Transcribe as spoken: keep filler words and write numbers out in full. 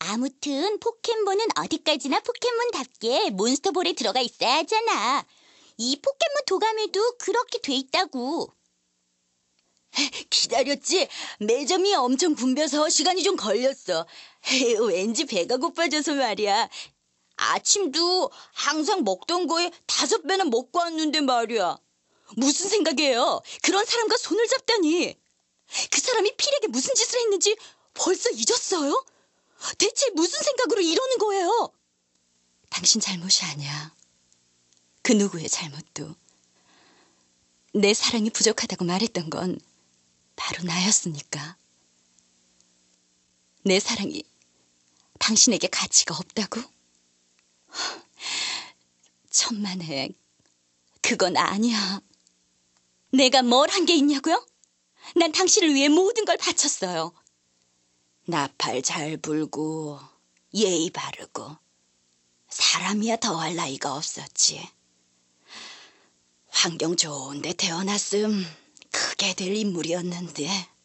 아무튼 포켓몬은 어디까지나 포켓몬답게 몬스터볼에 들어가 있어야 하잖아. 이 포켓몬 도감에도 그렇게 돼 있다고. 기다렸지? 매점이 엄청 붐벼서 시간이 좀 걸렸어. 왠지 배가 고파져서 말이야. 아침도 항상 먹던 거에 다섯 배나 먹고 왔는데 말이야. 무슨 생각이에요? 그런 사람과 손을 잡다니. 그 사람이 필에게 무슨 짓을 했는지 벌써 잊었어요? 대체 무슨 생각으로 이러는 거예요? 당신 잘못이 아니야. 그 누구의 잘못도. 내 사랑이 부족하다고 말했던 건 바로 나였으니까. 내 사랑이 당신에게 가치가 없다고? 천만에 그건 아니야. 내가 뭘 한 게 있냐고요? 난 당신을 위해 모든 걸 바쳤어요. 나팔 잘 불고 예의 바르고 사람이야 더할 나이가 없었지. 환경 좋은 데 태어났음 크게 될 인물이었는데